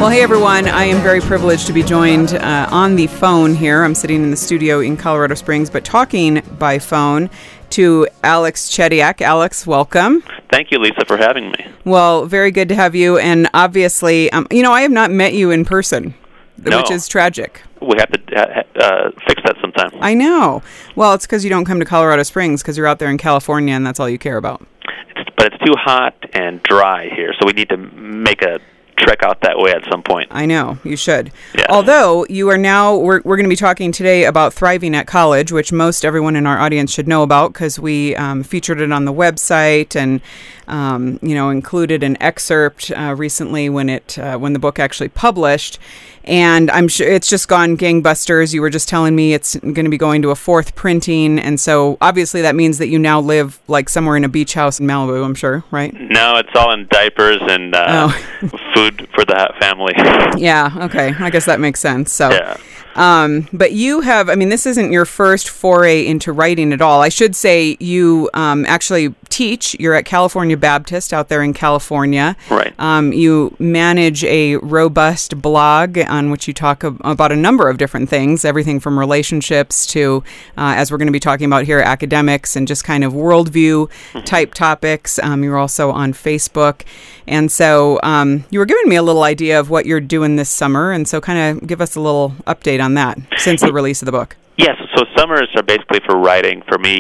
Well, hey everyone, I am very privileged to be joined on the phone here. I'm sitting in the studio in Colorado Springs, but talking by phone to Alex Chediak. Alex, welcome. Thank you, Lisa, for having me. Well, very good to have you. And obviously, I have not met you in person, which is tragic. We have to fix that sometime. I know. Well, it's because you don't come to Colorado Springs because you're out there in California and that's all you care about. But it's too hot and dry here, so we need to make a trek out that way at some point. I know, you should. Yeah. Although you are now, we're going to be talking today about Thriving at College, which most everyone in our audience should know about because we featured it on the website and included an excerpt recently when the book actually published. And I'm sure it's just gone gangbusters. You were just telling me it's going to be going to a fourth printing. And so obviously that means that you now live like somewhere in a beach house in Malibu, I'm sure, right? No, it's all in diapers and food for the family. Yeah, okay. I guess that makes sense. So, yeah. But you have, this isn't your first foray into writing at all. I should say you actually teach. You're at California Baptist out there in California. Right. You manage a robust blog on which you talk about a number of different things, everything from relationships to, as we're going to be talking about here, academics and just kind of worldview type topics. You're also on Facebook. And so you were giving me a little idea of what you're doing this summer. And so kind of give us a little update on that since the release of the book. Yes, so summers are basically for writing,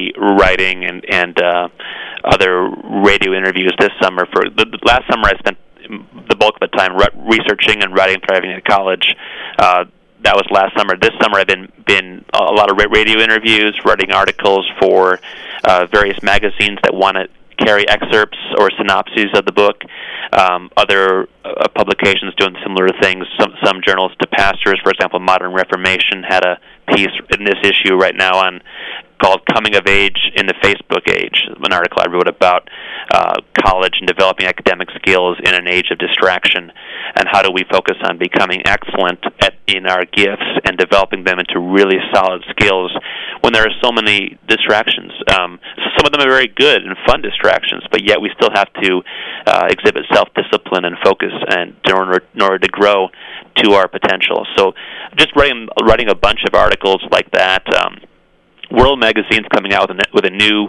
and other radio interviews this summer. For the last summer, I spent the bulk of the time researching and writing Thriving at College. That was last summer. This summer, I've been a lot of radio interviews, writing articles for various magazines that want to carry excerpts or synopses of the book. Other publications doing similar things. Some journals to pastors, for example, Modern Reformation had a piece in this issue right now called Coming of Age in the Facebook Age, an article I wrote about college and developing academic skills in an age of distraction, and how do we focus on becoming excellent in our gifts and developing them into really solid skills when there are so many distractions. Some of them are very good and fun distractions, but yet we still have to exhibit self-discipline and focus and in order to grow to our potential. So just writing a bunch of articles like that. World Magazine's coming out with a new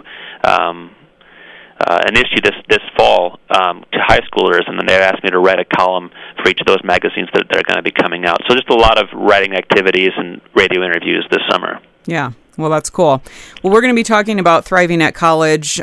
an issue this fall to high schoolers, and then they asked me to write a column for each of those magazines that are going to be coming out. So just a lot of writing activities and radio interviews this summer. Yeah. Well, that's cool. Well, we're going to be talking about Thriving at College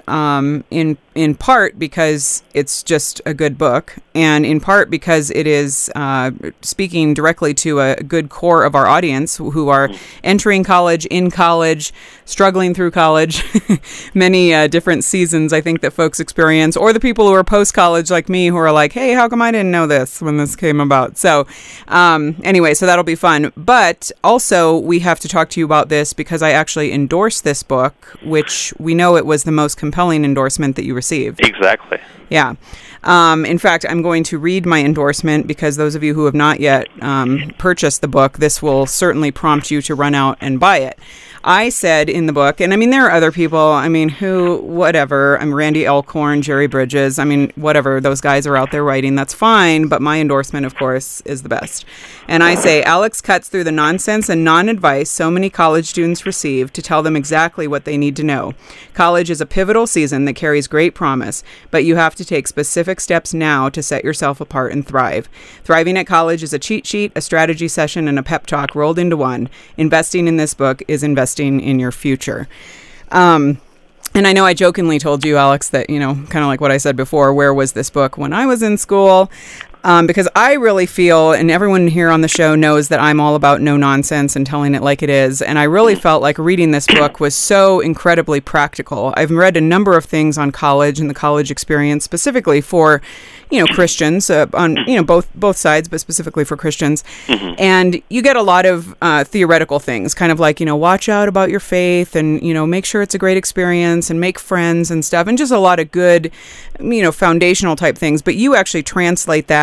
in part because it's just a good book, and in part because it is speaking directly to a good core of our audience who are entering college, in college, struggling through college, many different seasons I think that folks experience, or the people who are post-college like me who are like, hey, how come I didn't know this when this came about? So anyway, so that'll be fun. But also we have to talk to you about this because I actually endorsed this book, which we know it was the most compelling endorsement that you received. Exactly. Yeah. In fact, I'm going to read my endorsement because those of you who have not yet purchased the book, this will certainly prompt you to run out and buy it. I said in the book, and there are other people, whatever. I'm Randy Elkhorn, Jerry Bridges. Whatever. Those guys are out there writing. That's fine. But my endorsement, of course, is the best. And I say, Alex cuts through the nonsense and non-advice so many college students receive to tell them exactly what they need to know. College is a pivotal season that carries great promise, but you have to take specific steps now to set yourself apart and thrive. Thriving at College is a cheat sheet, a strategy session, and a pep talk rolled into one. Investing in this book is investing in your future. And I know I jokingly told you, Alex, that, kind of like what I said before, where was this book when I was in school? Because I really feel, and everyone here on the show knows that I'm all about no nonsense and telling it like it is. And I really felt like reading this book was so incredibly practical. I've read a number of things on college and the college experience, specifically for, Christians on, both sides, but specifically for Christians. Mm-hmm. And you get a lot of theoretical things, kind of like, watch out about your faith and, make sure it's a great experience and make friends and stuff. And just a lot of good, foundational type things. But you actually translate that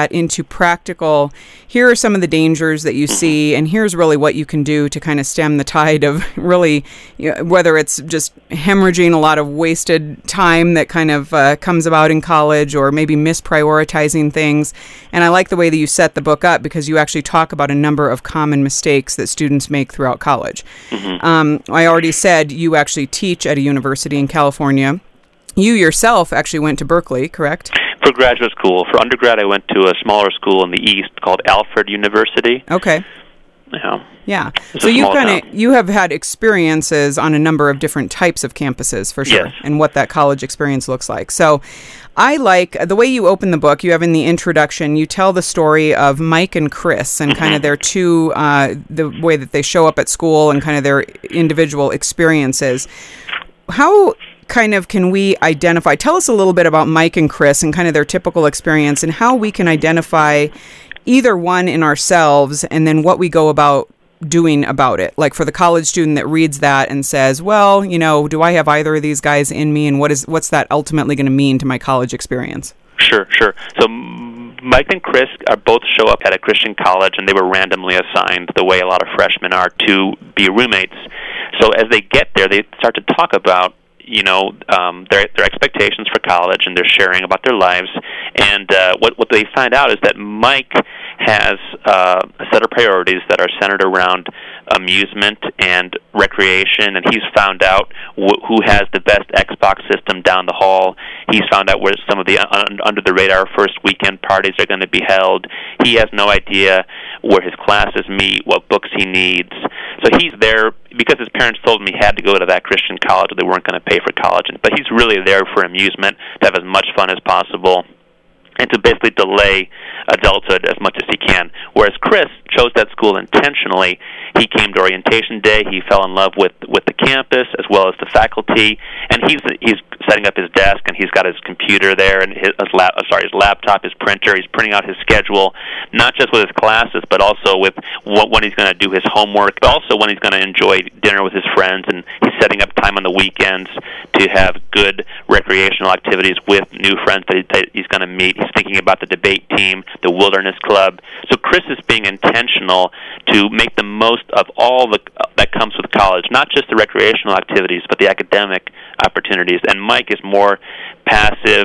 that into practical, here are some of the dangers that you see, and here's really what you can do to kind of stem the tide of really, whether it's just hemorrhaging a lot of wasted time that kind of comes about in college, or maybe misprioritizing things. And I like the way that you set the book up, because you actually talk about a number of common mistakes that students make throughout college. I already said you actually teach at a university in California. You yourself actually went to Berkeley, correct? For graduate school. For undergrad, I went to a smaller school in the East called Alfred University. Okay. Yeah. So you have had experiences on a number of different types of campuses, for sure, yes, and what that college experience looks like. So I like the way you open the book. You have in the introduction, you tell the story of Mike and Chris and kind of their two, the way that they show up at school and kind of their individual experiences. How kind of can we identify, tell us a little bit about Mike and Chris and kind of their typical experience, and how we can identify either one in ourselves, and then what we go about doing about it. Like for the college student that reads that and says, well, do I have either of these guys in me, and what's that ultimately going to mean to my college experience? Sure. So Mike and Chris both show up at a Christian college, and they were randomly assigned, the way a lot of freshmen are, to be roommates. So as they get there, they start to talk about their expectations for college, and they're sharing about their lives. And what they find out is that Mike has a set of priorities that are centered around amusement and recreation, and he's found out who has the best Xbox system down the hall. He's found out where some of the under-the-radar first weekend parties are going to be held. He has no idea where his classes meet, what books he needs. So he's there because his parents told him he had to go to that Christian college, or they weren't going to pay for college. But he's really there for amusement, to have as much fun as possible, and to basically delay adulthood as much as he can. Whereas Chris chose that school intentionally. He came to orientation day. He fell in love with the campus as well as the faculty, and he's setting up his desk, and he's got his computer there and his laptop, his printer. He's printing out his schedule, not just with his classes, but also with when he's going to do his homework, but also when he's going to enjoy dinner with his friends. And he's setting up time on the weekends to have good recreational activities with new friends that he's going to meet. He's thinking about the debate team, the wilderness club. So Chris is being intentional to make the most of all that comes with college, not just the recreational activities, but the academic opportunities. And Mike is more passive,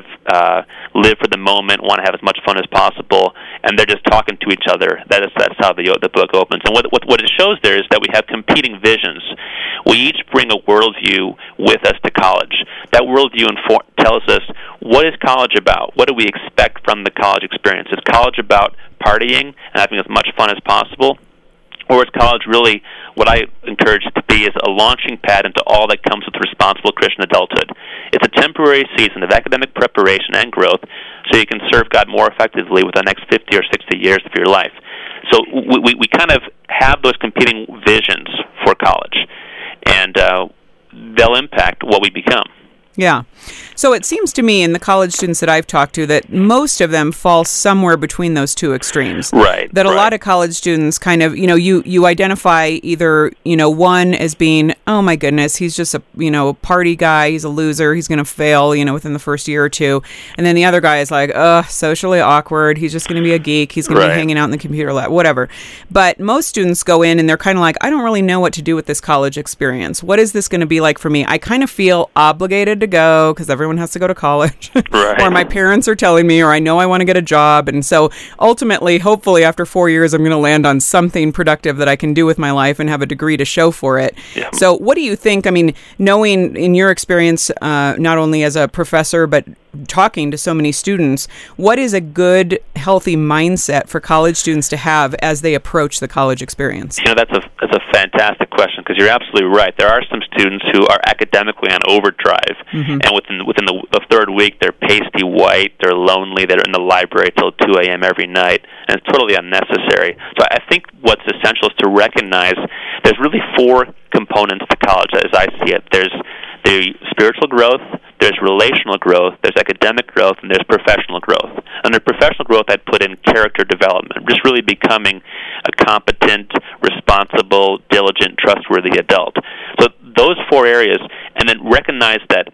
live for the moment, want to have as much fun as possible, and they're just talking to each other. That's how the book opens. And what it shows there is that we have competing visions. We each bring a worldview with us to college. That worldview tells us, what is college about? What do we expect from the college experience? Is college about partying and having as much fun as possible? Or is college really, what I encourage it to be, is a launching pad into all that comes with responsible Christian adulthood? It's a temporary season of academic preparation and growth so you can serve God more effectively with the next 50 or 60 years of your life. So we kind of have those competing visions for college, and they'll impact what we become. Yeah. So it seems to me, in the college students that I've talked to, that most of them fall somewhere between those two extremes. Right. That a lot of college students kind of, you identify either, one as being, oh my goodness, he's just a party guy, he's a loser, he's going to fail, within the first year or two. And then the other guy is like, socially awkward, he's just going to be a geek, he's going to be hanging out in the computer lab, whatever. But most students go in and they're kind of like, I don't really know what to do with this college experience. What is this going to be like for me? I kind of feel obligated to go because everyone has to go to college, or my parents are telling me, or I know I want to get a job. And so ultimately, hopefully after 4 years, I'm going to land on something productive that I can do with my life and have a degree to show for it. Yeah. So what do you think? I mean, knowing in your experience, not only as a professor, but talking to so many students, what is a good, healthy mindset for college students to have as they approach the college experience? That's a fantastic question, because you're absolutely right. There are some students who are academically on overdrive, and within the third week, they're pasty white, they're lonely, they're in the library till 2 a.m. every night, and it's totally unnecessary. So I think what's essential is to recognize there's really 4 components to college, as I see it. There's the spiritual growth, there's relational growth, there's academic growth, and there's professional growth. Under professional growth, I'd put in character development, just really becoming a competent, responsible, diligent, trustworthy adult. So those 4 areas, and then recognize that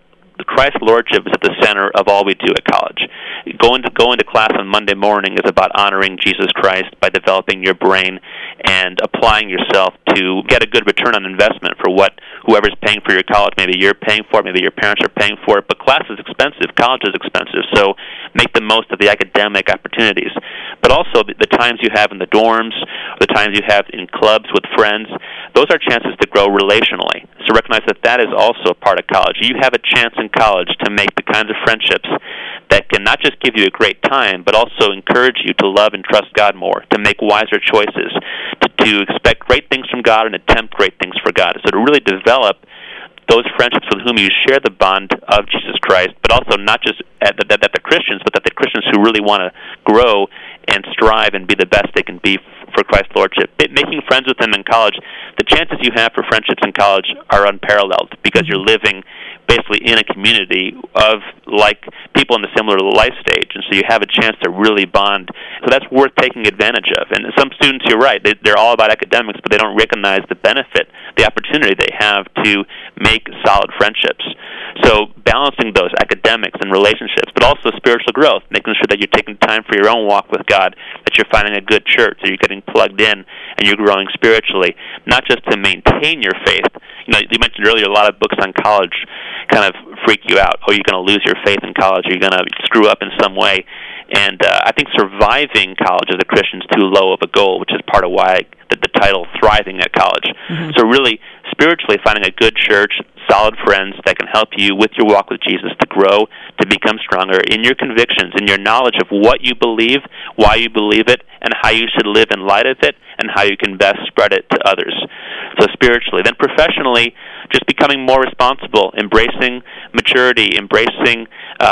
Christ's Lordship is at the center of all we do at college. Going to class on Monday morning is about honoring Jesus Christ by developing your brain and applying yourself to get a good return on investment for what whoever's paying for your college. Maybe you're paying for it, maybe your parents are paying for it, but class is expensive, college is expensive, so make the most of the academic opportunities. But also the times you have in the dorms, the times you have in clubs with friends, those are chances to grow relationally. So recognize that that is also a part of college. You have a chance in college to make the kinds of friendships that can not just give you a great time, but also encourage you to love and trust God more, to make wiser choices, to expect great things from God and attempt great things for God. So to really develop those friendships with whom you share the bond of Jesus Christ, but also not just that the Christians, but that the Christians who really want to grow and strive and be the best they can be for Christ's Lordship. Making friends with them in college, the chances you have for friendships in college are unparalleled because you're living basically in a community of like people in a similar life stage, and so you have a chance to really bond. So that's worth taking advantage of. And some students, you're right, they're all about academics, but they don't recognize the benefit, the opportunity they have to make solid friendships. So balancing those academics and relationships, but also spiritual growth, making sure that you're taking time for your own walk with God, that you're finding a good church, that you're getting plugged in, and you're growing spiritually, not just to maintain your faith. You know, you mentioned earlier a lot of books on college kind of freak you out. Oh, you're going to lose your faith in college. You're going to screw up in some way. And I think surviving college as a Christian is too low of a goal, which is part of why the title Thriving at College. Mm-hmm. So really, spiritually, finding a good church, solid friends that can help you with your walk with Jesus to grow, to become stronger in your convictions, in your knowledge of what you believe, why you believe it, and how you should live in light of it, and how you can best spread it to others. So spiritually. Then professionally, just becoming more responsible, embracing maturity, embracing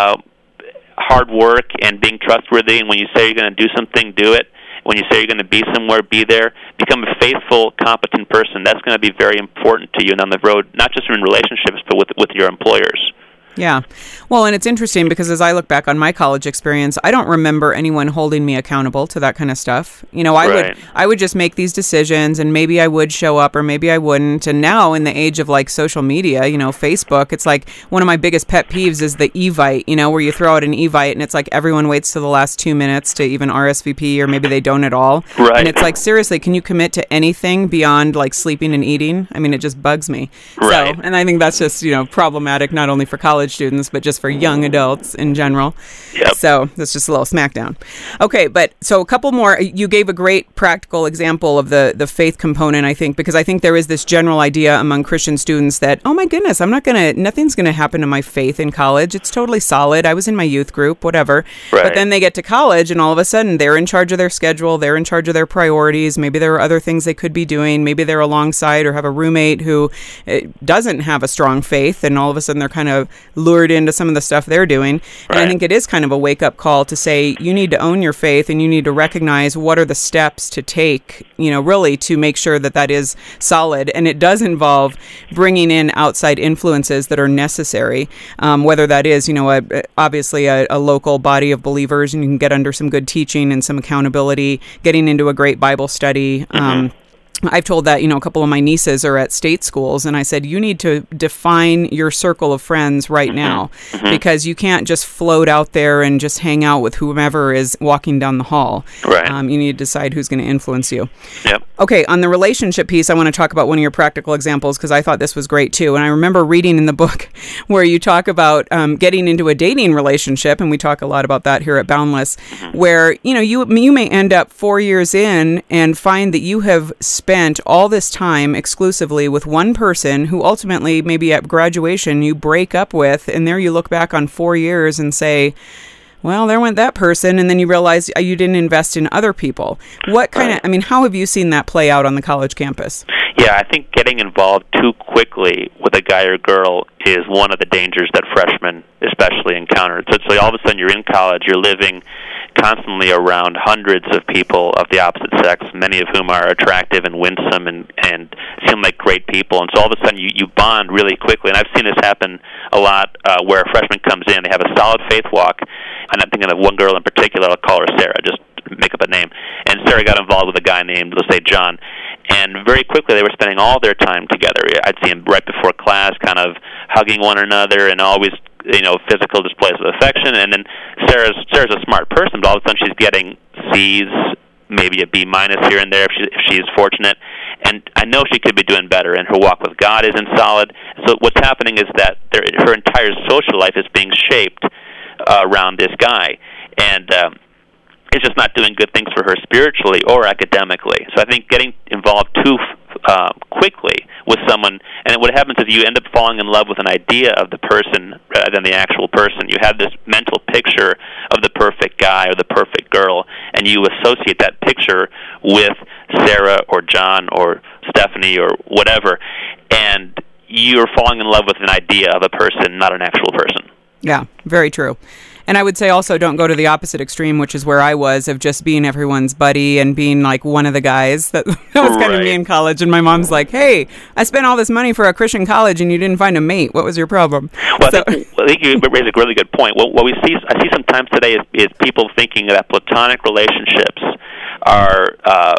hard work and being trustworthy. And when you say you're going to do something, do it. When you say you're going to be somewhere, be there. Become a faithful, competent person. That's going to be very important to you and on the road, not just in relationships, but with your employers. Yeah. Well, and it's interesting because as I look back on my college experience, I don't remember anyone holding me accountable to that kind of stuff. You know, I would just make these decisions and maybe I would show up or maybe I wouldn't. And now in the age of like social media, you know, Facebook, it's like one of my biggest pet peeves is the Evite, you know, where you throw out an Evite and it's like everyone waits to the last 2 minutes to even RSVP or maybe they don't at all. Right. And it's like, seriously, can you commit to anything beyond like sleeping and eating? I mean, it just bugs me. Right. So, and I think that's just, you know, problematic not only for college students, but just for young adults in general. Yep. So that's just a little smackdown. Okay, but so a couple more. You gave a great practical example of the faith component, I think, because I think there is this general idea among Christian students that, oh my goodness, nothing's going to happen to my faith in college. It's totally solid. I was in my youth group, whatever. Right. But then they get to college and all of a sudden they're in charge of their schedule. They're in charge of their priorities. Maybe there are other things they could be doing. Maybe they're alongside or have a roommate who doesn't have a strong faith and all of a sudden they're kind of lured into some of the stuff they're doing. And I think it is kind of a wake-up call to say you need to own your faith and you need to recognize what are the steps to take, you know, really to make sure that that is solid. And it does involve bringing in outside influences that are necessary, whether that is, you know, obviously a local body of believers and you can get under some good teaching and some accountability, getting into a great Bible study. I've told that, you know, a couple of my nieces are at state schools, and I said, you need to define your circle of friends right now, because you can't just float out there and just hang out with whomever is walking down the hall. Right. You need to decide who's going to influence you. Yep. Okay, on the relationship piece, I want to talk about one of your practical examples because I thought this was great too. And I remember reading in the book where you talk about getting into a dating relationship, and we talk a lot about that here at Boundless, where, you know, you may end up 4 years in and find that you have spent all this time exclusively with one person who ultimately maybe at graduation you break up with, and there you look back on 4 years and say, well, there went that person, and then you realize you didn't invest in other people. What kind of, I mean, how have you seen that play out on the college campus? Yeah, I think getting involved too quickly with a guy or girl is one of the dangers that freshmen especially encounter. So all of a sudden you're in college, you're living constantly around hundreds of people of the opposite sex, many of whom are attractive and winsome and seem like great people. And so all of a sudden you bond really quickly. And I've seen this happen a lot where a freshman comes in, they have a solid faith walk. And I'm thinking of one girl in particular, I'll call her Sarah, just make up a name. And Sarah got involved with a guy named, let's say, John. And very quickly, they were spending all their time together. I'd see them right before class, kind of hugging one another, and always, physical displays of affection. And then Sarah's a smart person, but all of a sudden she's getting C's, maybe a B- here and there if she's fortunate. And I know she could be doing better, and her walk with God isn't solid. So what's happening is that her entire social life is being shaped around this guy, and it's just not doing good things for her spiritually or academically. So I think getting involved too quickly with someone, and what happens is you end up falling in love with an idea of the person rather than the actual person. You have this mental picture of the perfect guy or the perfect girl, and you associate that picture with Sarah or John or Stephanie or whatever, and you're falling in love with an idea of a person, not an actual person. Yeah, very true. And I would say also don't go to the opposite extreme, which is where I was, of just being everyone's buddy and being like one of the guys. That was kind of me in college. And my mom's like, hey, I spent all this money for a Christian college and you didn't find a mate. What was your problem? Well, I think you raise a really good point. What I see sometimes today is people thinking that platonic relationships are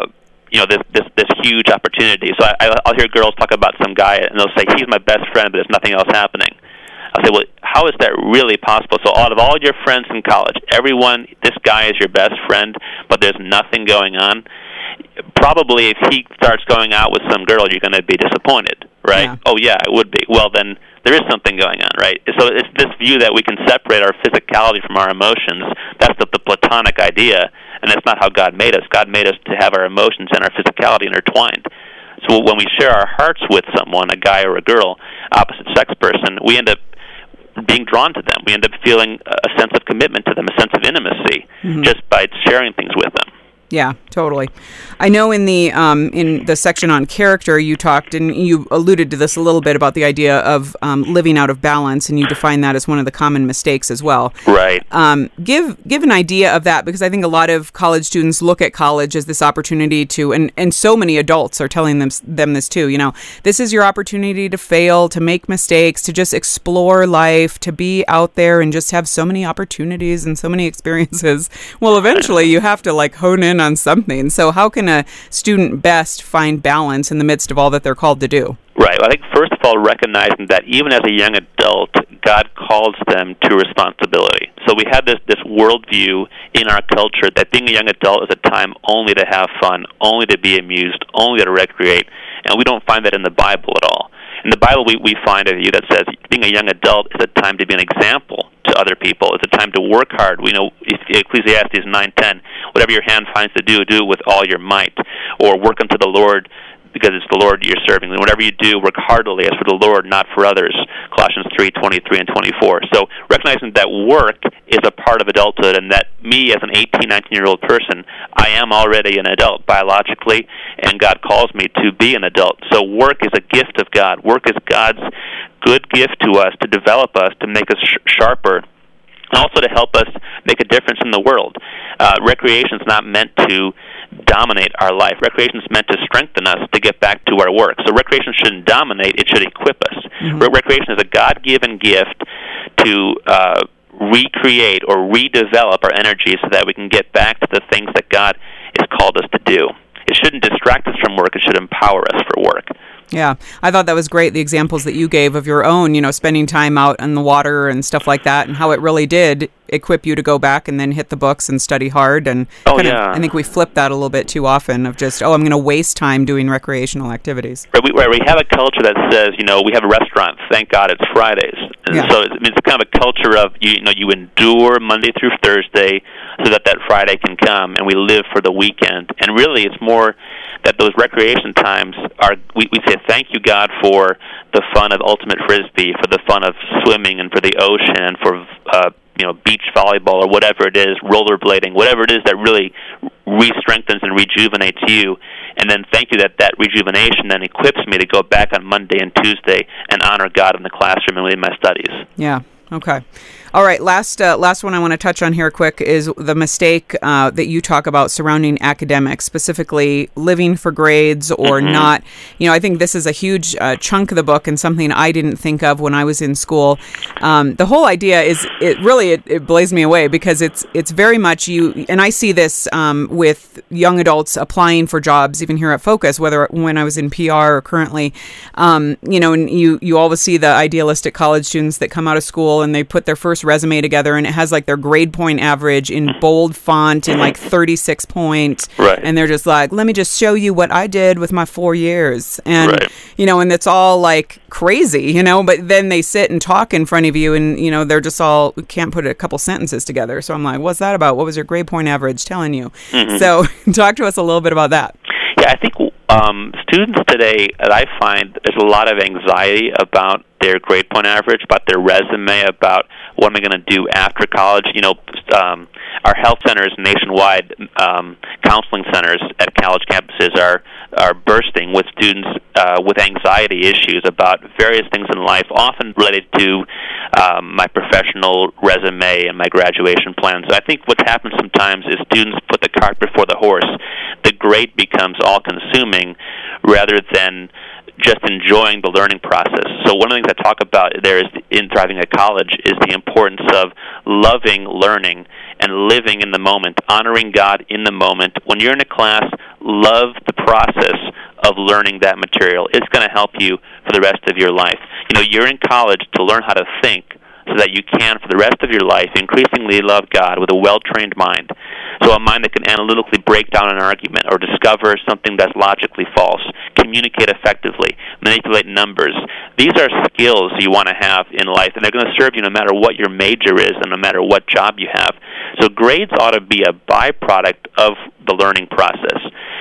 this huge opportunity. So I'll hear girls talk about some guy and they'll say, he's my best friend, but there's nothing else happening. I'll say, well, how is that really possible? So out of all your friends in college, this guy is your best friend, but there's nothing going on. Probably if he starts going out with some girl, you're going to be disappointed, right? Yeah. Oh, yeah, it would be. Well, then there is something going on, right? So it's this view that we can separate our physicality from our emotions. That's the platonic idea, and that's not how God made us. God made us to have our emotions and our physicality intertwined. So when we share our hearts with someone, a guy or a girl, opposite sex person, we end up being drawn to them. We end up feeling a sense of commitment to them, a sense of intimacy, just by sharing things with them. Yeah, totally. I know in the section on character, you talked and you alluded to this a little bit about the idea of living out of balance, and you define that as one of the common mistakes as well. Right. Give an idea of that, because I think a lot of college students look at college as this opportunity to, and so many adults are telling them this too. This is your opportunity to fail, to make mistakes, to just explore life, to be out there and just have so many opportunities and so many experiences. Well, eventually you have to hone in on something. So how can a student best find balance in the midst of all that they're called to do? Right. Well, I think first of all, recognizing that even as a young adult, God calls them to responsibility. So we have this worldview in our culture that being a young adult is a time only to have fun, only to be amused, only to recreate, and we don't find that in the Bible at all. In the Bible, we find a view that says being a young adult is a time to be an example to other people. It's a time to work hard. We know Ecclesiastes 9:10, whatever your hand finds to do it with all your might, or work unto the Lord because it's the Lord you're serving. And whatever you do, work heartily as for the Lord, not for others. Colossians 3:23 and 24. So recognizing that work is a part of adulthood, and that me as an 18, 19-year-old person, I am already an adult biologically, and God calls me to be an adult. So work is a gift of God. Work is God's good gift to us to develop us, to make us sharper, and also to help us make a difference in the world. Recreation is not meant to dominate our life. Recreation is meant to strengthen us to get back to our work. So recreation shouldn't dominate, it should equip us. Recreation is a God-given gift to recreate or redevelop our energy so that we can get back to the things that God has called us to do. It shouldn't distract us from work, it should empower us for work. Yeah, I thought that was great, the examples that you gave of your own, spending time out on the water and stuff like that, and how it really did equip you to go back and then hit the books and study hard. And I think we flip that a little bit too often of just, I'm going to waste time doing recreational activities. Right, we have a culture that says, we have a restaurant, thank God it's Fridays. And so it's kind of a culture of, you endure Monday through Thursday so that Friday can come, and we live for the weekend. And really it's more that those recreation times are, we say thank you, God, for the fun of ultimate frisbee, for the fun of swimming and for the ocean and for beach volleyball or whatever it is, rollerblading, whatever it is that really re-strengthens and rejuvenates you. And then thank you that rejuvenation then equips me to go back on Monday and Tuesday and honor God in the classroom and in my studies. Yeah. Okay. All right, last one I want to touch on here quick is the mistake that you talk about surrounding academics, specifically living for grades or not. I think this is a huge chunk of the book and something I didn't think of when I was in school. The whole idea is, it blows me away because it's very much you, and I see this with young adults applying for jobs, even here at Focus, whether when I was in PR or currently, and you always see the idealistic college students that come out of school and they put their first resume together and it has like their grade point average in bold font in like 36 points. Right. And they're just like, let me just show you what I did with my 4 years. And, right. And it's all like crazy, but then they sit and talk in front of you and, they're just all can't put a couple sentences together. So I'm like, what's that about? What was your grade point average telling you? So talk to us a little bit about that. Yeah, I think students today, I find there's a lot of anxiety about their grade point average, about their resume, about what am I going to do after college. Our health centers nationwide, counseling centers at college campuses are bursting with students with anxiety issues about various things in life, often related to my professional resume and my graduation plan. So I think what's happened sometimes is students put the cart before the horse. The grade becomes all-consuming rather than just enjoying the learning process. So one of the things I talk about there is in Thriving at College is the importance of loving learning and living in the moment, honoring God in the moment. When you're in a class, love the process of learning that material. It's going to help you for the rest of your life. You're in college to learn how to think so that you can, for the rest of your life, increasingly love God with a well-trained mind. So a mind that can analytically break down an argument or discover something that's logically false, communicate effectively, manipulate numbers. These are skills you want to have in life, and they're going to serve you no matter what your major is and no matter what job you have. So grades ought to be a byproduct of the learning process.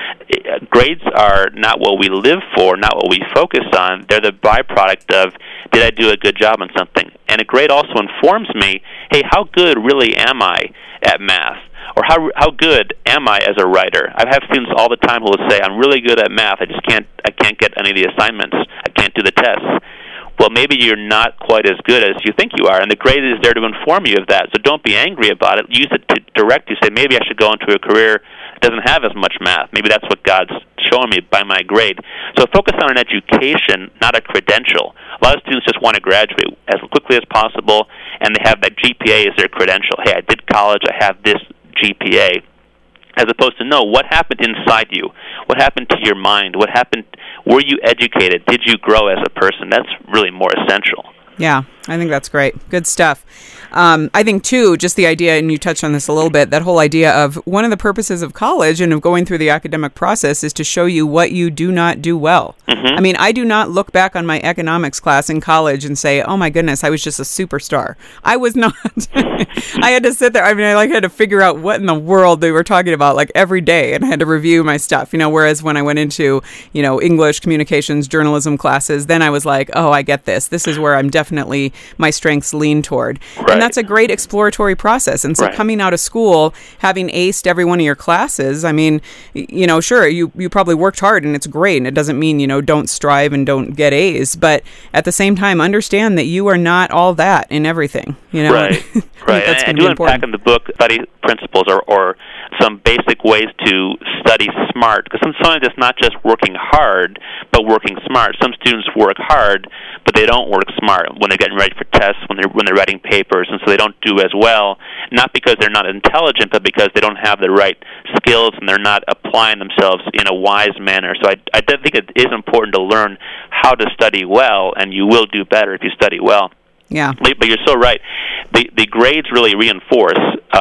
Grades are not what we live for, not what we focus on. They're the byproduct of, did I do a good job on something? And a grade also informs me, hey, how good really am I at math? Or how good am I as a writer? I have students all the time who will say, I'm really good at math, I can't get any of the assignments, I can't do the tests. Well, maybe you're not quite as good as you think you are, and the grade is there to inform you of that. So don't be angry about it. Use it to direct you. Say, maybe I should go into a career that doesn't have as much math. Maybe that's what God's showing me by my grade. So focus on an education, not a credential. A lot of students just want to graduate as quickly as possible, and they have that GPA as their credential. Hey, I did college, I have this GPA. As opposed to, no, what happened inside you? What happened to your mind? What happened? Were you educated? Did you grow as a person? That's really more essential. Yeah, I think that's great. Good stuff. I think, too, just the idea, and you touched on this a little bit, that whole idea of one of the purposes of college and of going through the academic process is to show you what you do not do well. I mean, I do not look back on my economics class in college and say, oh, my goodness, I was just a superstar. I was not. I had to sit there. I mean, I had to figure out what in the world they were talking about like every day, and I had to review my stuff, whereas when I went into, English, communications, journalism classes, then I was like, oh, I get this. This is where I'm definitely, my strengths lean toward. Right. And that's a great exploratory process. And so coming out of school, having aced every one of your classes, I mean, sure, you probably worked hard and it's great. And it doesn't mean, don't strive and don't get A's. But at the same time, understand that you are not all that in everything. Right. Right. That's and I do unpack in the book study principles or some basic ways to study smart. Because sometimes it's not just working hard, but working smart. Some students work hard, but they don't work smart when they're getting ready for tests, when they're writing papers, and so they don't do as well, not because they're not intelligent, but because they don't have the right skills and they're not applying themselves in a wise manner. So I think it is important to learn how to study well, and you will do better if you study well. Yeah. But you're so right. The grades really reinforce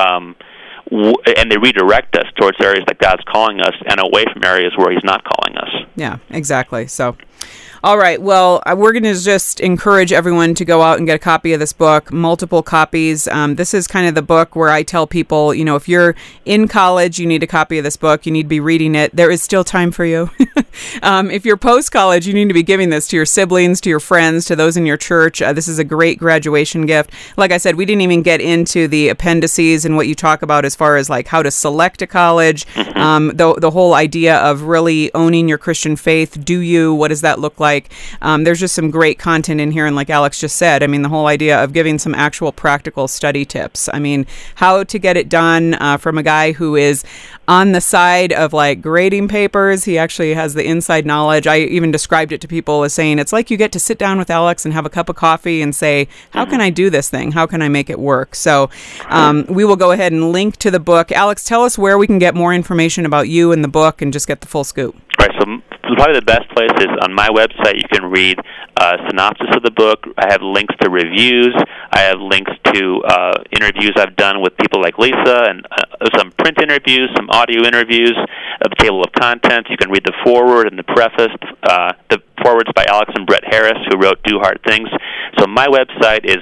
and they redirect us towards areas that God's calling us and away from areas where He's not calling us. Yeah, exactly. So, all right. Well, we're going to just encourage everyone to go out and get a copy of this book, multiple copies. This is kind of the book where I tell people, if you're in college, you need a copy of this book. You need to be reading it. There is still time for you. If you're post-college, you need to be giving this to your siblings, to your friends, to those in your church. This is a great graduation gift. Like I said, we didn't even get into the appendices and what you talk about as far as like how to select a college, the whole idea of really owning your Christian faith. Do you? What does that look like? like there's just some great content in here. And like Alex just said, I mean, the whole idea of giving some actual practical study tips. I mean, how to get it done from a guy who is on the side of like grading papers. He actually has the inside knowledge. I even described it to people as saying it's like you get to sit down with Alex and have a cup of coffee and say, how can I do this thing? How can I make it work? So we will go ahead and link to the book. Alex, tell us where we can get more information about you and the book and just get the full scoop. Right, so probably the best place is on my website. You can read a synopsis of the book. I have links to reviews. I have links to interviews I've done with people like Lisa, and some print interviews, some audio interviews, a table of contents. You can read the foreword and the preface. The forewords by Alex and Brett Harris, who wrote Do Hard Things. So my website is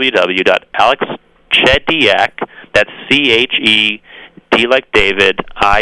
www.alexchediak, that's C-H-E-D like David,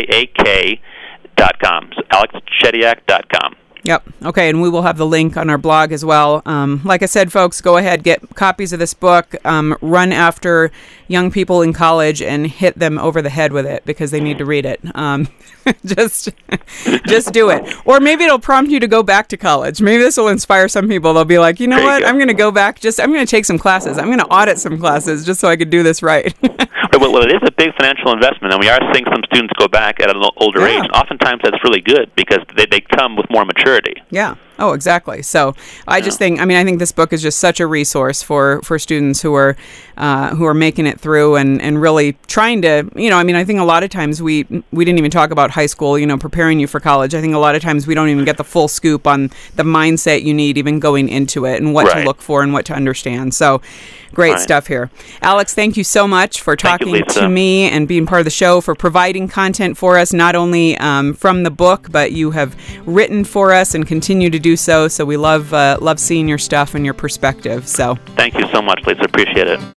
I-A-K.com. So alexchediak.com. Yep. Okay, and we will have the link on our blog as well. Like I said, folks, go ahead, get copies of this book, run after young people in college and hit them over the head with it because they need to read it. Just do it. Or maybe it'll prompt you to go back to college. Maybe this will inspire some people. They'll be like, you know what? I'm going to go back. I'm going to take some classes. I'm going to audit some classes just so I could do this right. Well, it is a big financial investment, and we are seeing some students go back at an older age. And oftentimes that's really good because they come with more maturity. Yeah. Oh, exactly. So I just think, I think this book is just such a resource for students who are making it through and really trying to, I think a lot of times we didn't even talk about high school, preparing you for college. I think a lot of times we don't even get the full scoop on the mindset you need even going into it and what to look for and what to understand. So great stuff here. Alex, thank you so much for talking to me and being part of the show, for providing content for us, not only from the book, but you have written for us and continue to do so. So we love seeing your stuff and your perspective. So thank you so much, Lisa. Appreciate it.